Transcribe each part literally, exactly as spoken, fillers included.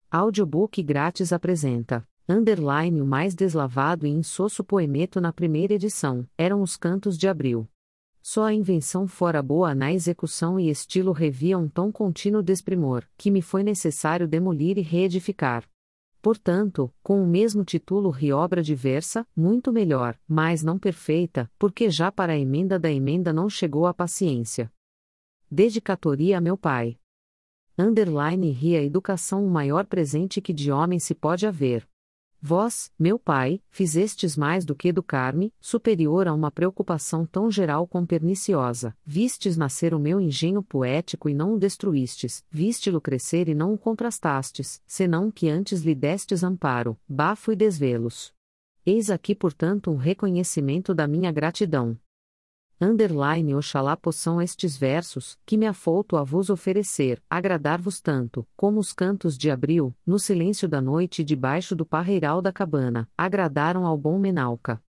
Audiobook grátis apresenta, underline o mais deslavado e insosso poemeto na primeira edição, eram os cantos de abril. Só a invenção fora boa na execução e estilo revia um tão contínuo desprimor, que me foi necessário demolir e reedificar. Portanto, com o mesmo título ri obra diversa, muito melhor, mas não perfeita, porque já para a emenda da emenda não chegou a paciência. Dedicatória a meu pai. Underline ri a educação o maior presente que de homem se pode haver. Vós, meu pai, fizestes mais do que educar-me, superior a uma preocupação tão geral como perniciosa, vistes nascer o meu engenho poético e não o destruístes, viste-lo crescer e não o contrastastes, senão que antes lhe destes amparo, bafo e desvelos. Eis aqui portanto um reconhecimento da minha gratidão. Underline oxalá possam estes versos, que me afouto a vos oferecer, agradar-vos tanto, como os cantos de abril, no silêncio da noite e debaixo do parreiral da cabana, agradaram ao bom Menalca.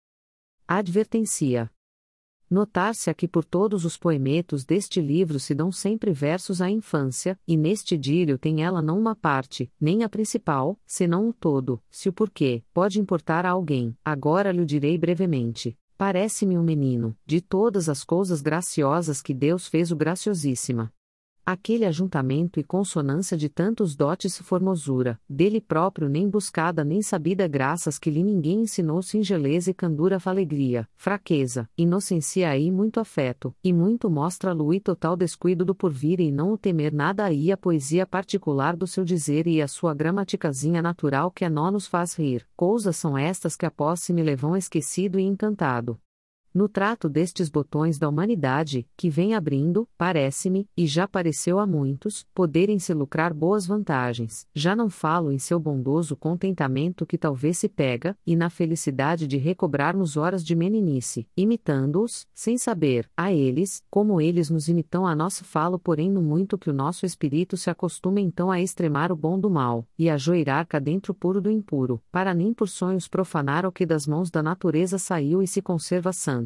Advertência. Notar-se aqui por todos os poemetos deste livro se dão sempre versos à infância, e neste idílio tem ela não uma parte, nem a principal, senão o todo, se o porquê, pode importar a alguém, agora lhe direi brevemente. Parece-me um menino, de todas as coisas graciosas que Deus fez o graciosíssima. Aquele ajuntamento e consonância de tantos dotes e formosura, dele próprio nem buscada nem sabida graças que lhe ninguém ensinou singeleza e candura alegria, fraqueza, inocência aí muito afeto, e muito mostra-lo e total descuido do porvir e não o temer nada aí a poesia particular do seu dizer e a sua gramaticazinha natural que a nó nos faz rir, coisas são estas que após se me levam esquecido e encantado. No trato destes botões da humanidade, que vem abrindo, parece-me, e já pareceu a muitos, poderem-se lucrar boas vantagens, já não falo em seu bondoso contentamento que talvez se pega, e na felicidade de recobrarmos horas de meninice, imitando-os, sem saber, a eles, como eles nos imitam a nosso falo porém no muito que o nosso espírito se acostuma então a extremar o bom do mal, e a joirar cá dentro o puro do impuro, para nem por sonhos profanar o que das mãos da natureza saiu e se conserva santo.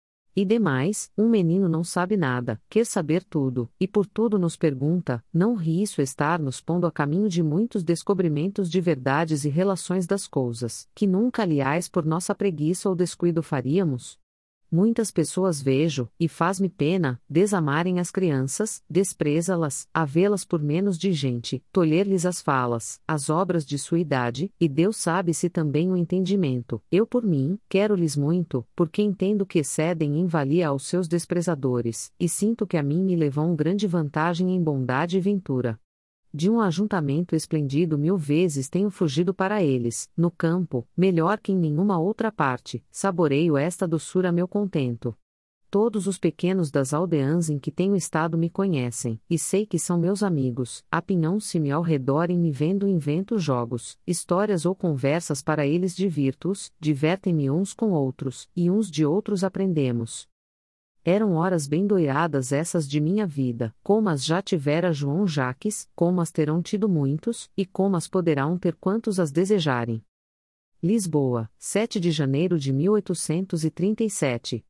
E demais, um menino não sabe nada, quer saber tudo, e por tudo nos pergunta, não ri isso estar nos pondo a caminho de muitos descobrimentos de verdades e relações das coisas, que nunca aliás por nossa preguiça ou descuido faríamos? Muitas pessoas vejo, e faz-me pena, desamarem as crianças, despreza-las, a vê-las por menos de gente, tolher-lhes as falas, as obras de sua idade, e Deus sabe se também o entendimento. Eu por mim, quero-lhes muito, porque entendo que excedem em valia aos seus desprezadores, e sinto que a mim me levam grande vantagem em bondade e ventura. De um ajuntamento esplendido mil vezes tenho fugido para eles, no campo, melhor que em nenhuma outra parte, saboreio esta doçura a meu contento. Todos os pequenos das aldeãs em que tenho estado me conhecem, e sei que são meus amigos, apinham-se-me ao redor e me vendo invento jogos, histórias ou conversas para eles divirto-os, divertem-me uns com outros, e uns de outros aprendemos. Eram horas bem doiradas essas de minha vida, como as já tivera João Jaques, como as terão tido muitos, e como as poderão ter quantos as desejarem. Lisboa, sete de janeiro de mil oitocentos e trinta e sete.